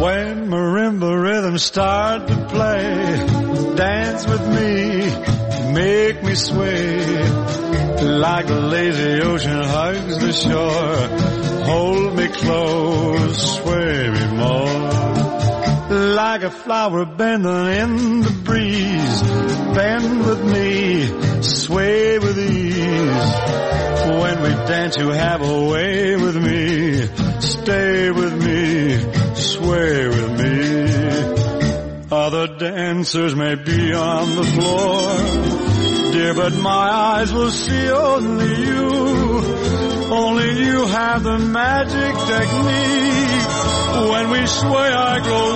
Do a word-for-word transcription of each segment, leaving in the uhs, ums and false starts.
When marimba rhythms start to play, dance with me, make me sway. Like the lazy ocean hugs the shore, hold me close, sway me more. Like a flower bending in the breeze, bend with me, sway with ease. When we dance you have a way with me, stay with me, sway with me. Other dancers may be on the floor, dear, but my eyes will see only you. Only you have the magic technique. When we sway I grow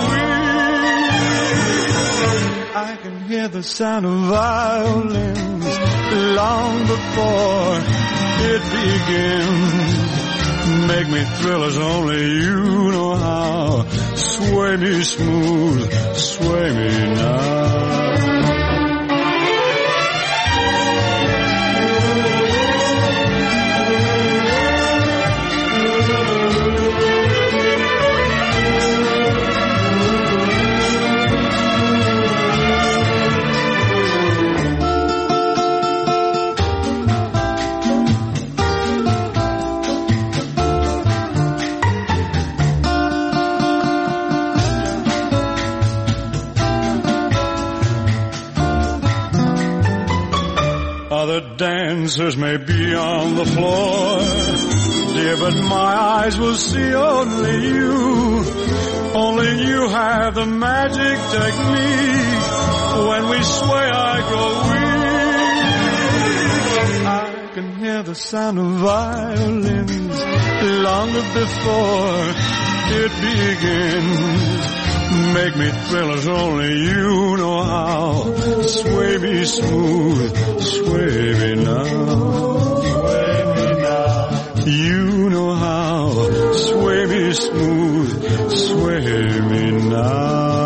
weak. I can hear the sound of violins long before it begins. Make me thrill as only you know how. Sway me smooth, sway me now. Other dancers may be on the floor, dear, but my eyes will see only you. Only you have the magic technique. When we sway I grow weak. I can hear the sound of violins long before it begins. Make me thrill as only you know how. Sway me smooth, sway me now. Sway me now. You know how. Sway me smooth, sway me now.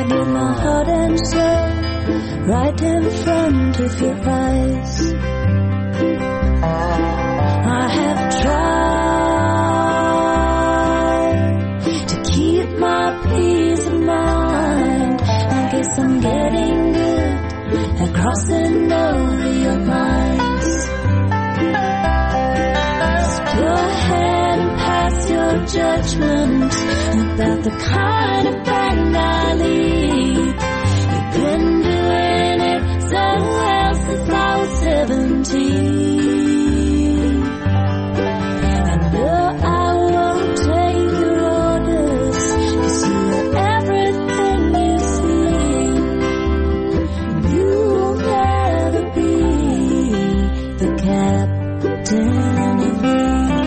with my heart and soul right in front of your eyes. I have tried to keep my peace of mind. I guess I'm getting good at crossing over your lines. So go ahead and pass your judgment about the kind of thing I lead. You've been doing it so well since I was seventeen. And no, I won't take your orders, 'cause you are everything you see. You will never be the captain of me.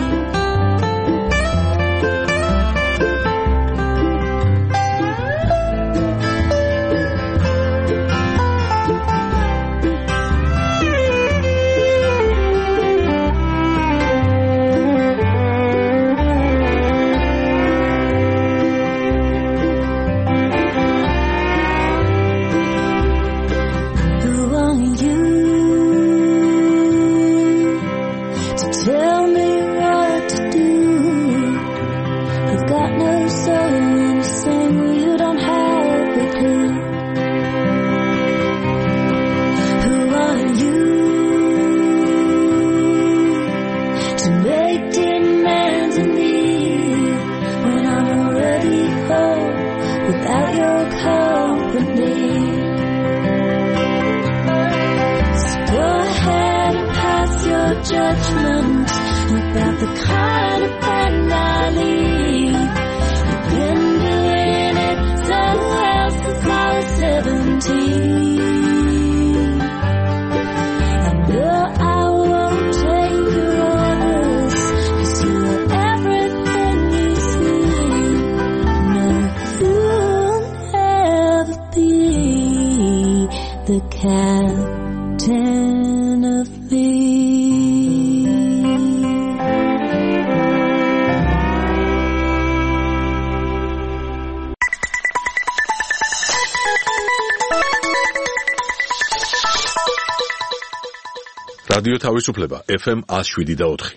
Judgment about the kind of thing I lead. You've been doing it so well since I was seventeen. And no, I won't take your orders, 'cause you are everything you see. No, you'll never be the captain of me. რადიო თავისუფლება ეფ ემ one oh seven და four.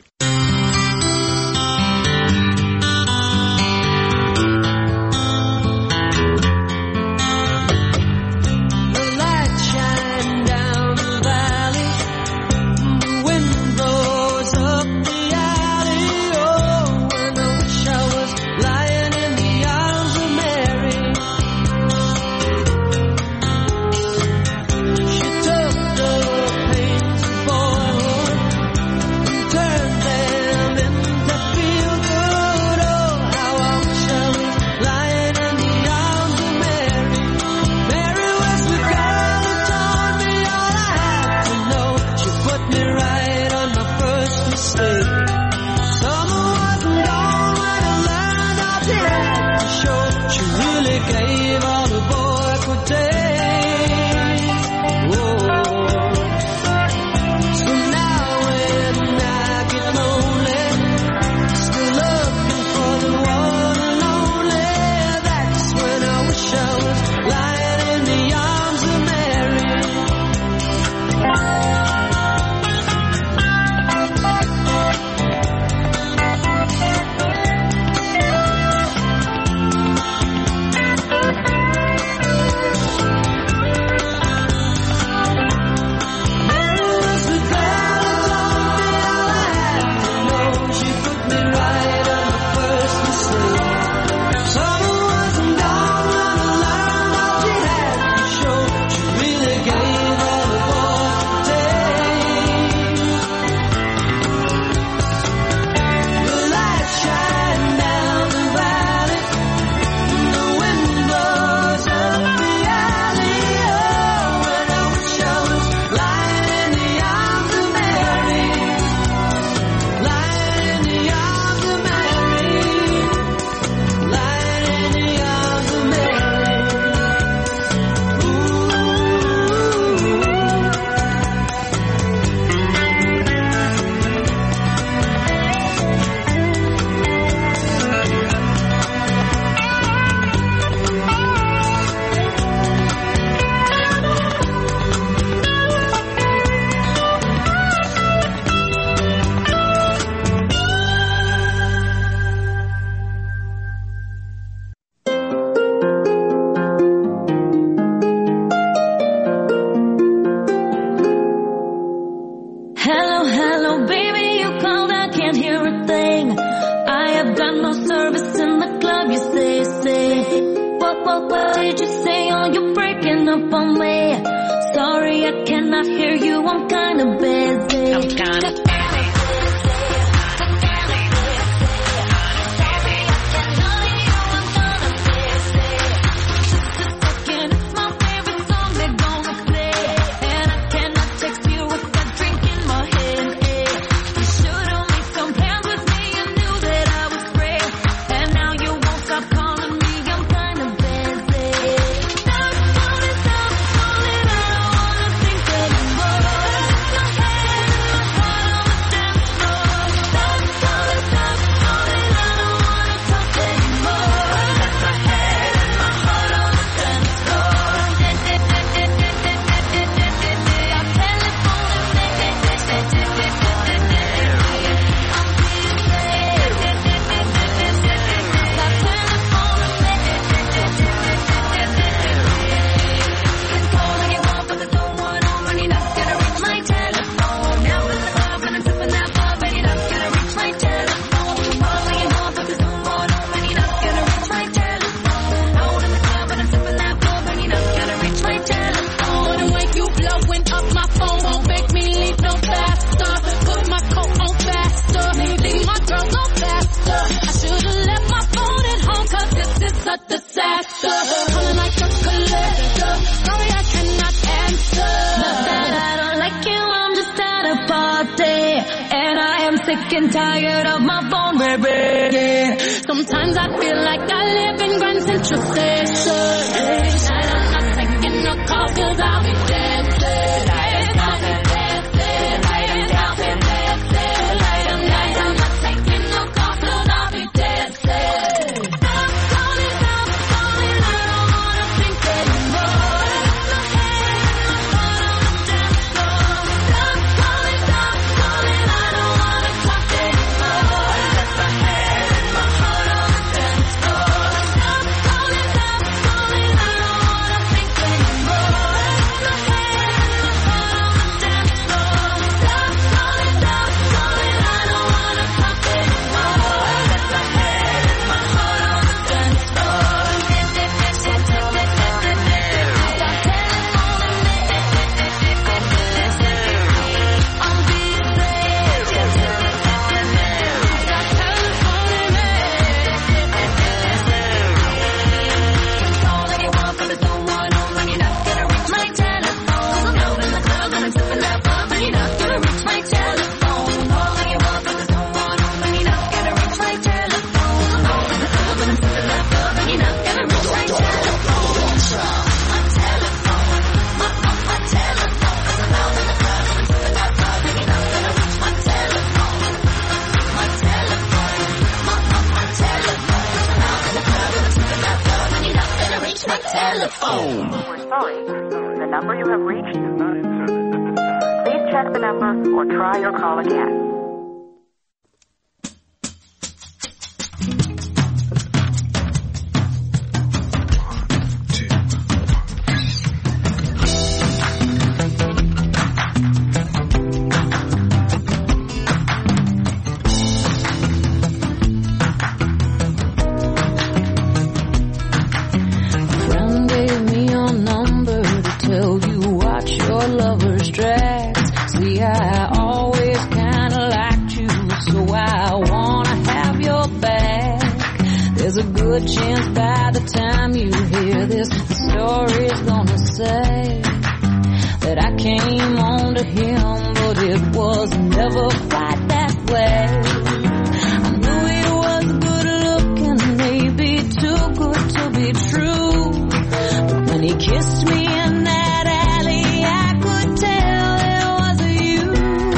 you're breaking up on me. Sorry, I cannot hear you, I'm kinda busy. I'm kinda and tired of my phone, baby. Sometimes I feel like I live in Grand Central Station. Tonight I'm not taking no call cause I'll be dancing. Tonight I'm not dancing. Tonight I'm dancing, dancing. Tonight I'm night, I'm not taking no call cause I'll be dancing. I'm calling, I'm calling, I don't wanna think anymore. My head in my heart on the dance floor. I'm calling, I'm calling, I don't wanna talk anymore. That's my head in my heart on the dance floor. I'm calling, I'm calling, I don't wanna think anymore. My head in my heart on the dance floor. I'm calling, I'm calling, I don't wanna talk anymore. That's my head in my heart on the dance floor. I'm call anyone, but there's no one home and you're not gonna reach my telephone. I'm out in the club and I'm sipping that bub and you're not gonna reach my telephone. Call anyone, but there's no one home and you're not gonna reach my telephone. I'm out in the club and I'm sipping that bub and you're not gonna reach my telephone. My telephone, my, my, my telephone. 'Cause I'm out in the club and I'm sipping that bub and you're not gonna reach my telephone. My telephone, my, my, my telephone. 'Cause I'm out in the club and I'm sipping that bub and you're not gonna reach my telephone. We're sorry. The number you have reached is not in service. Please check the number or try your call again. Friend gave me your number to tell you watch your lover's tracks. See, I always kinda liked you, so I wanna have your back. There's a good chance by the time you hear this, the story's gonna say that I came on to him, but it was never quite that way. I knew he was good looking, maybe too good to be true. But when he kissed me in that alley, I could tell it was you.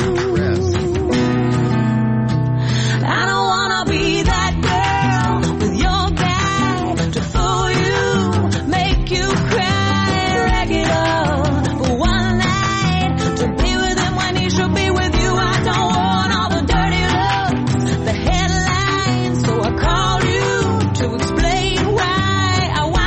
I don't wanna be that girl with your guy to fool you, make you cry regular for one night, to be with him when he should be with you. I don't want all the dirty looks, the headlines, so I called you to explain why I want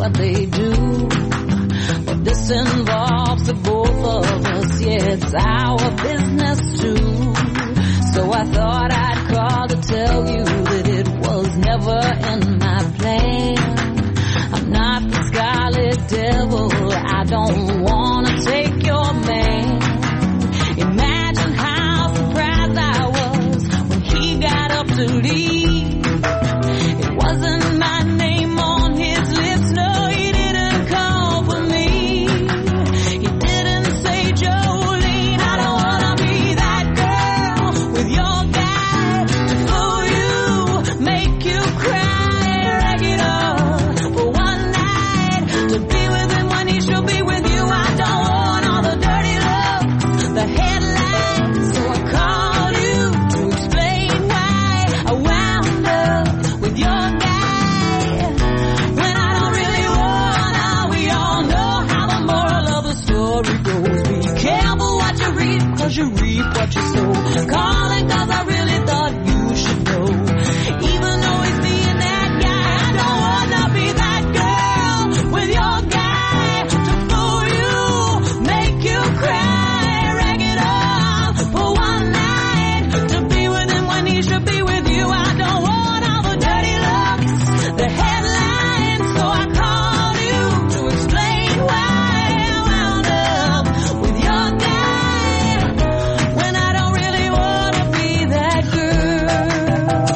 what they do. But this involves the both of us, yeah, it's our business too. So I thought I'd call to tell you that it was never in my plan. I'm not the scarlet devil, I don't wanna take your man. Imagine how surprised I was when he got up to leave. It wasn't my name on his lips, no, he didn't call for me. He didn't say, Jolene, I don't wanna be that girl with your guy to fool you, make you cry, rag it up for one night, to be with him when he should be with you. I don't want all the dirty looks, the headlines, so I called you to explain why I wound up with your guy when I don't really wanna. We all know how the moral of the story goes. Be careful what you read, cause you reap what you sow. Calling cause I really thought you should know. Even though he's being that guy, I don't wanna be that girl with your guy to fool you, make you cry, rag it up for one night, to be with him when he should be with you. I don't want all the dirty looks, the headlines, so I called you to explain why I wound up with your guy when I don't really wanna be that girl.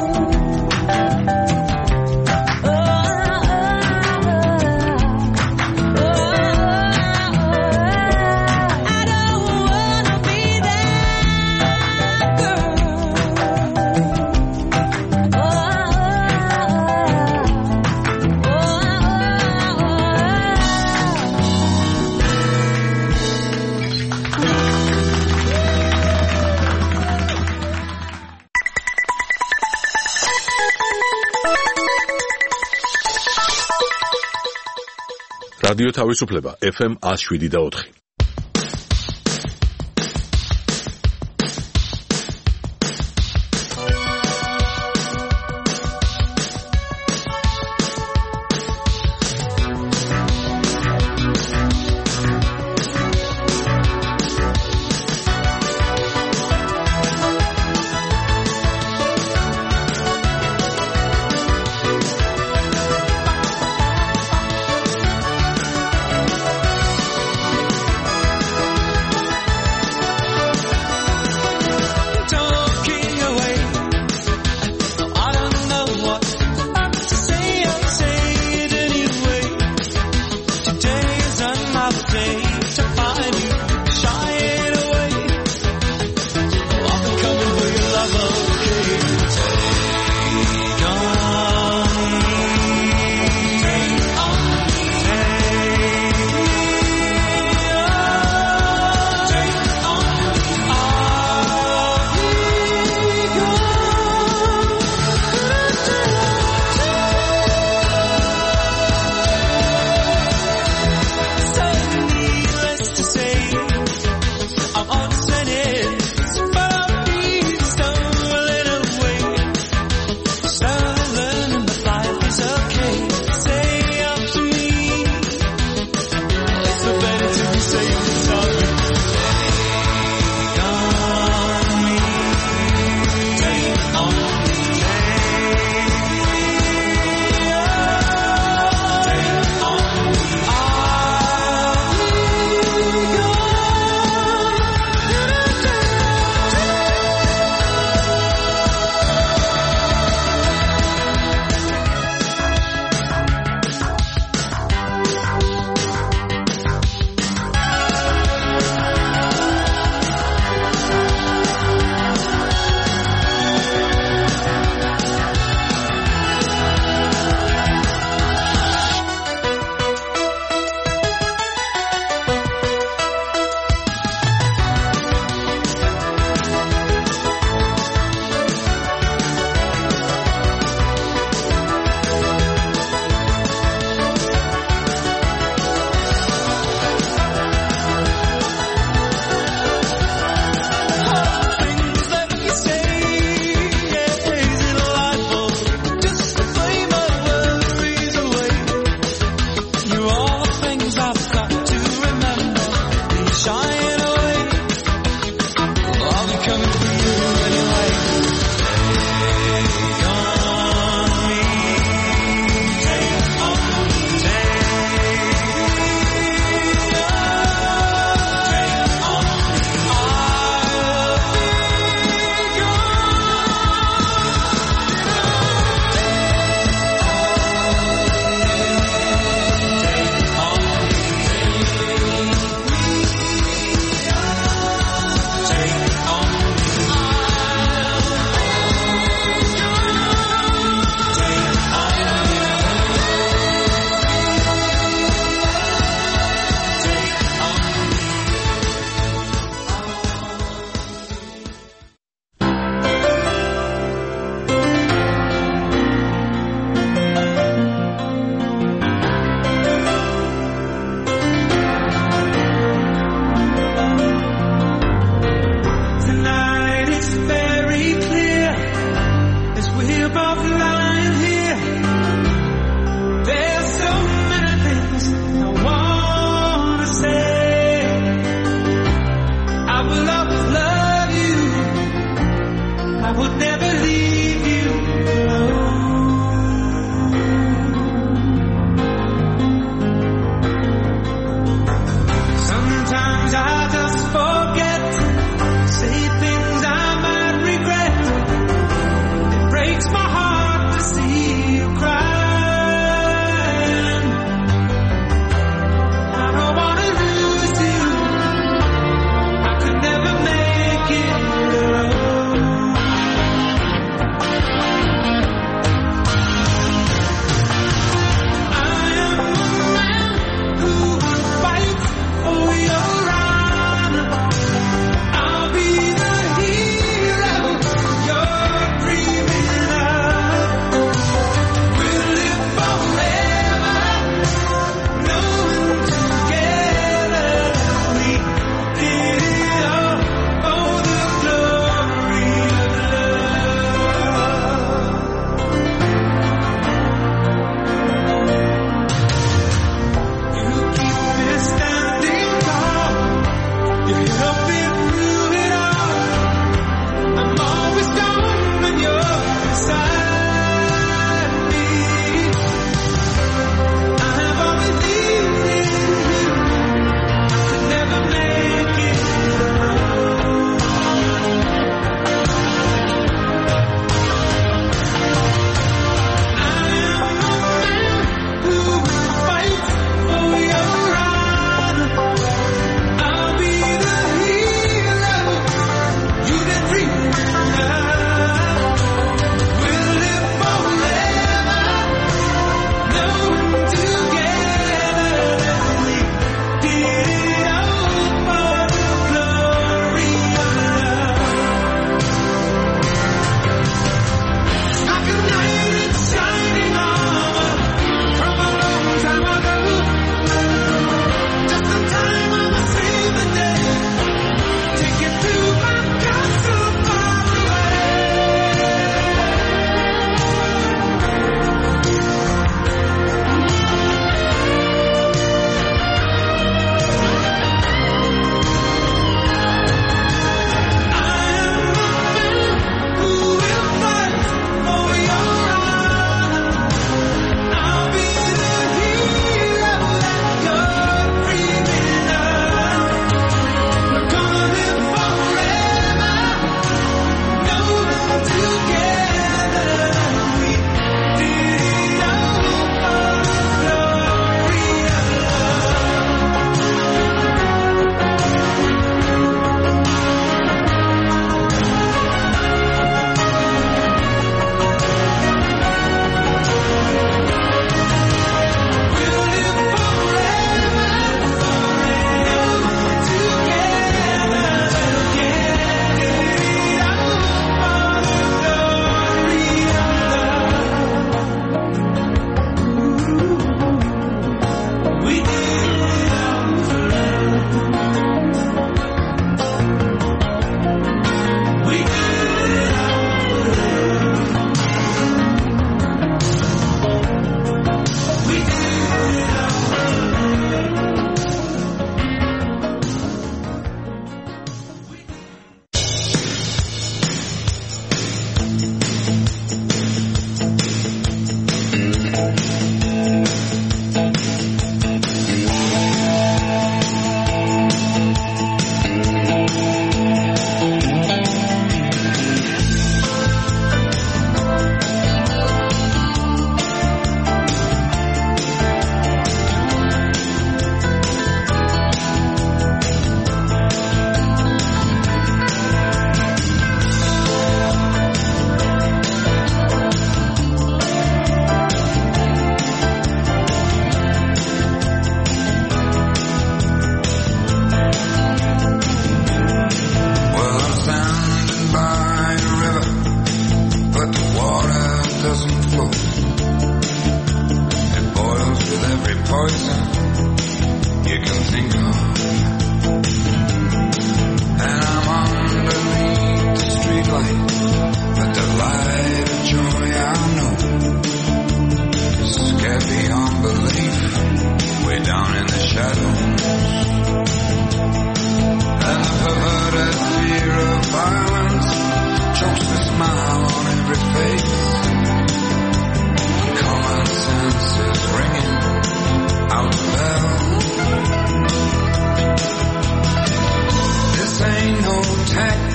Oh, oh, oh, I don't wanna be that girl. რადიო თავისუფლება ეფ ემ one oh seven და four. would never leave you alone. Sometimes I just forget, say things I might regret. It breaks my heart to see you crying. I don't wanna lose you, I could never make it alone.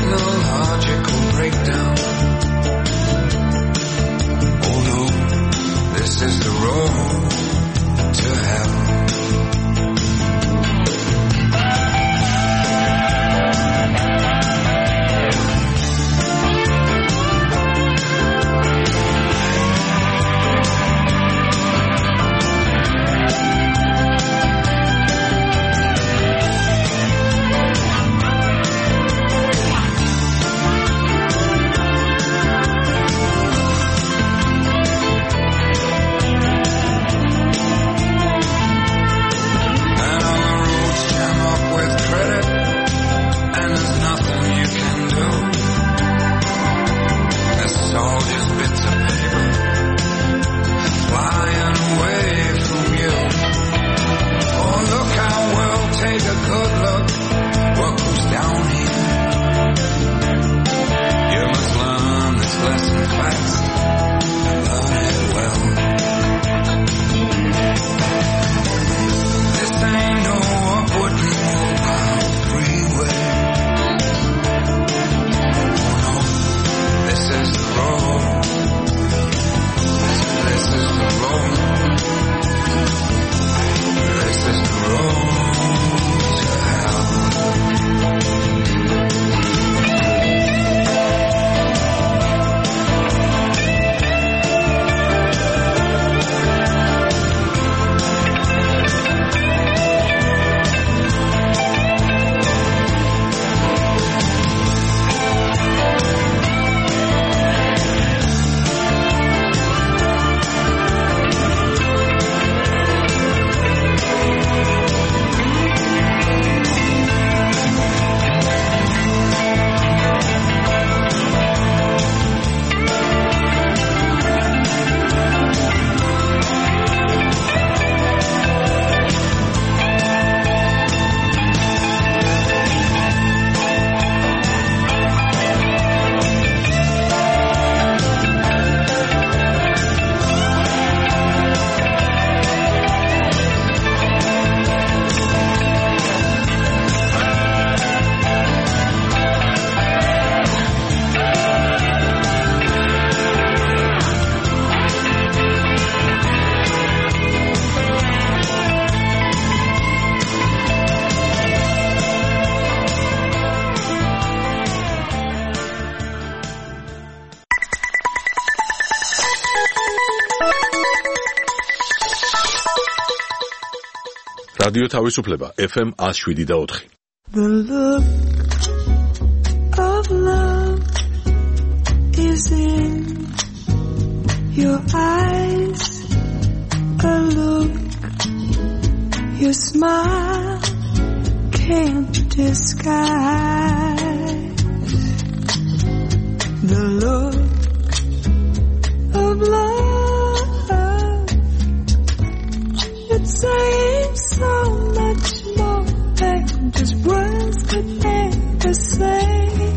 technological breakdown. Oh no, this is the road to hell. რადიო თავისუფლება ეფ ემ one oh seven და four. The look of love is in your eyes, a look your smile can't disguise. The look of love, it's saying so much more than just words could ever say.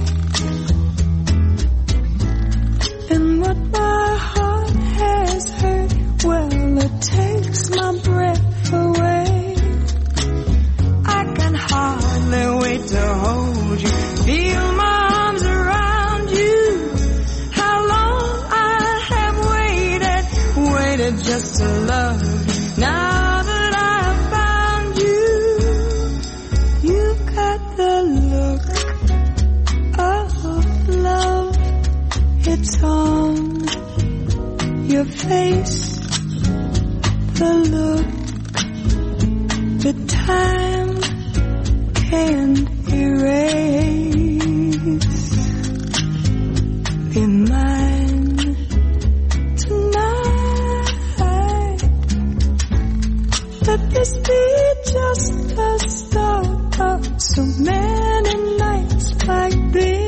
And what my heart has heard, well, it takes my breath away. I can hardly wait to hold you, feel my arms around you. How long I have waited, waited just to love you. Now it's on your face, the look that time can't erase. Be mine tonight. Let this be just the start of so many nights like this.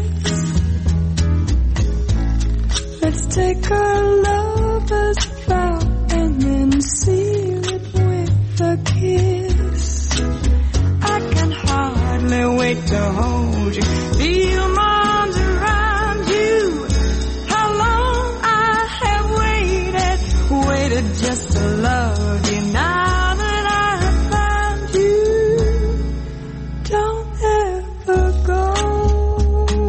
Let's take our lover's vow and then seal it with a kiss. I can hardly wait to hold you, feel my arms around you. How long I have waited, waited just to love you. Now that I have found you, don't ever go.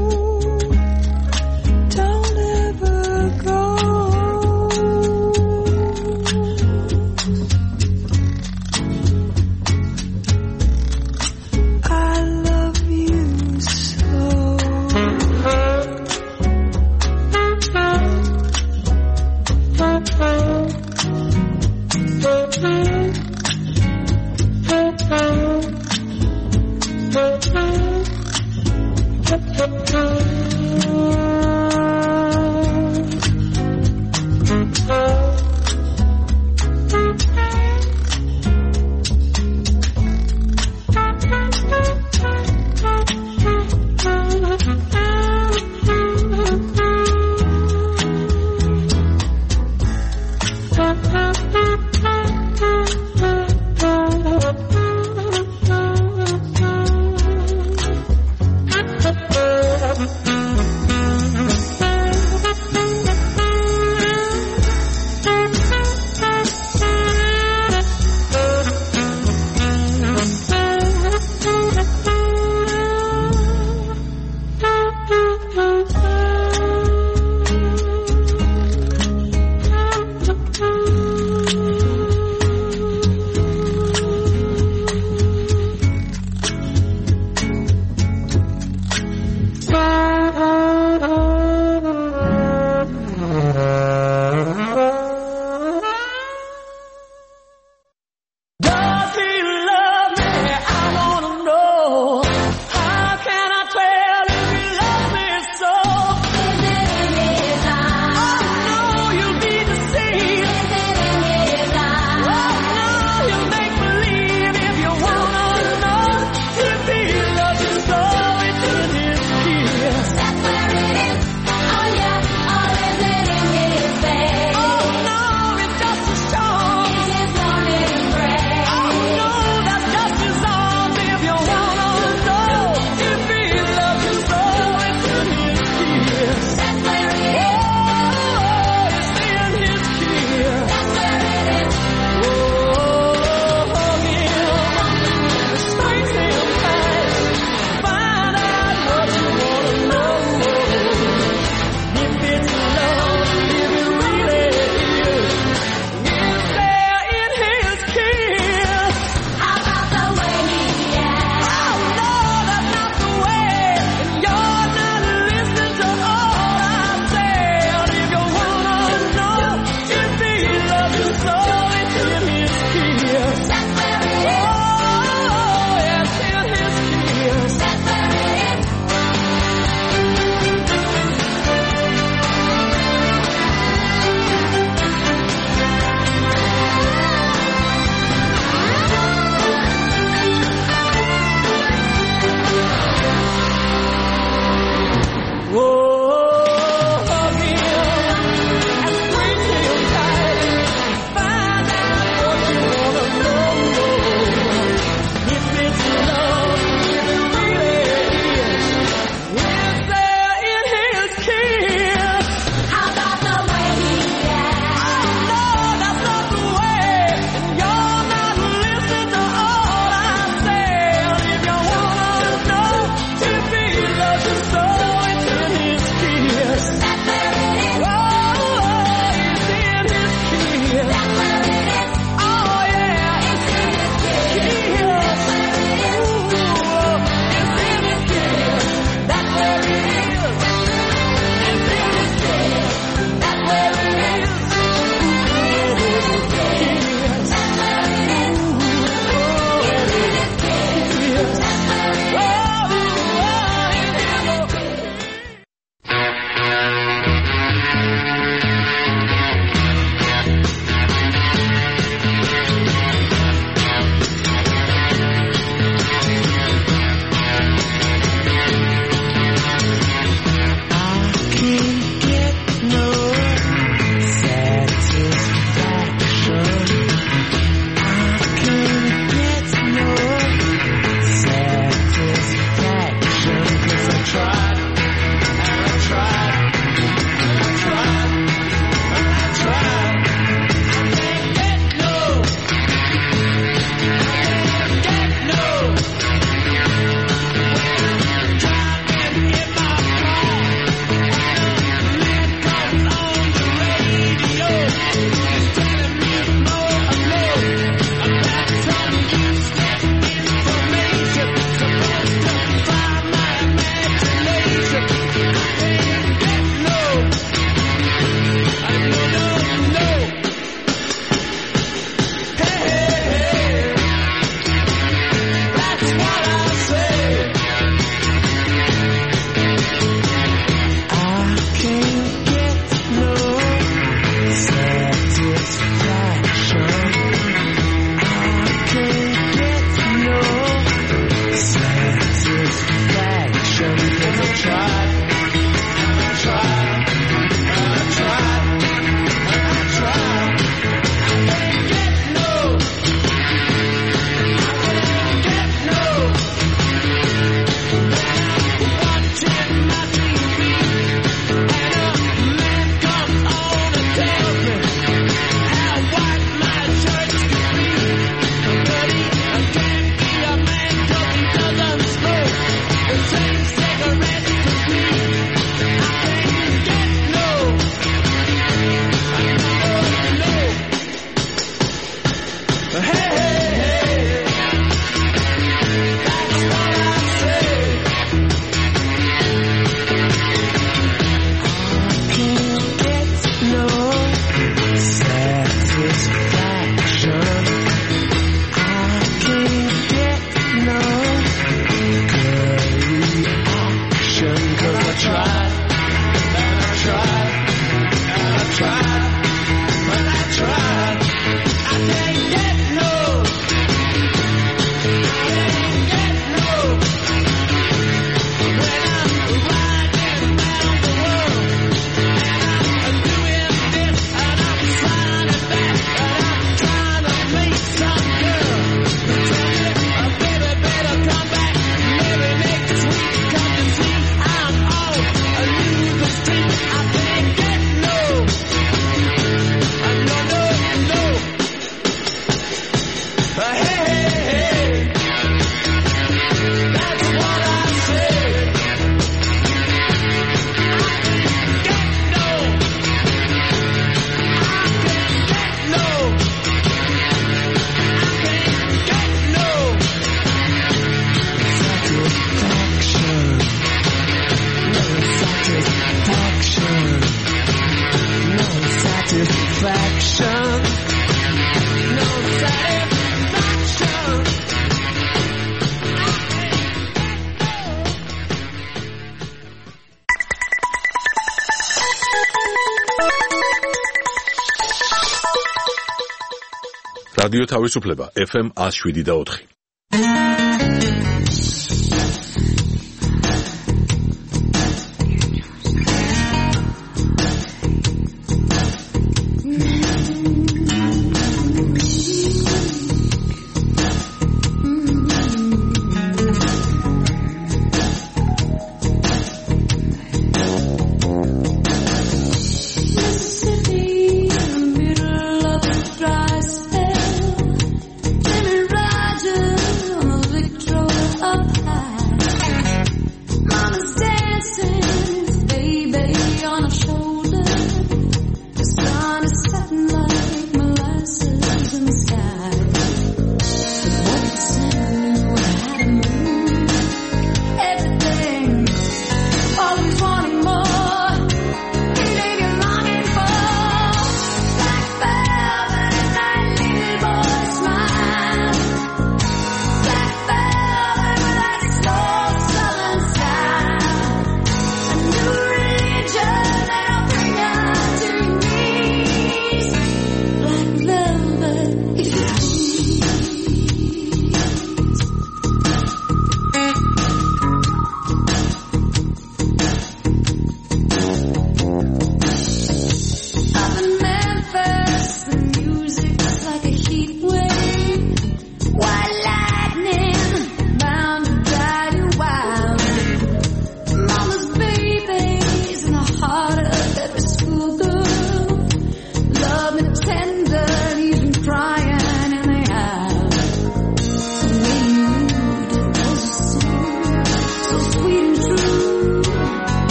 რადიო თავისუფლება, ეფ ემ one oh seven point four.